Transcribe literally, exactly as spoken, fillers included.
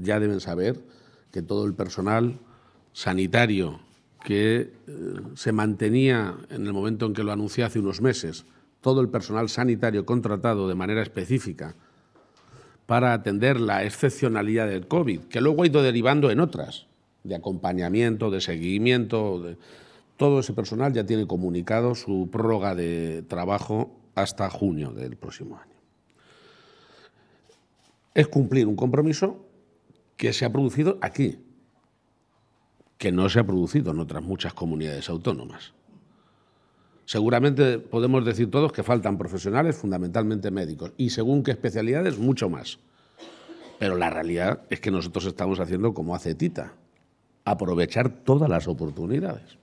ya deben saber que todo el personal sanitario que eh, se mantenía en el momento en que lo anuncié hace unos meses, todo el personal sanitario contratado de manera específica para atender la excepcionalidad del COVID, que luego ha ido derivando en otras, de acompañamiento, de seguimiento. De... Todo ese personal ya tiene comunicado su prórroga de trabajo hasta junio del próximo año. Es cumplir un compromiso que se ha producido aquí, que no se ha producido en otras muchas comunidades autónomas. Seguramente podemos decir todos que faltan profesionales, fundamentalmente médicos, y según qué especialidades, mucho más. Pero la realidad es que nosotros estamos haciendo como hace Tita, aprovechar todas las oportunidades.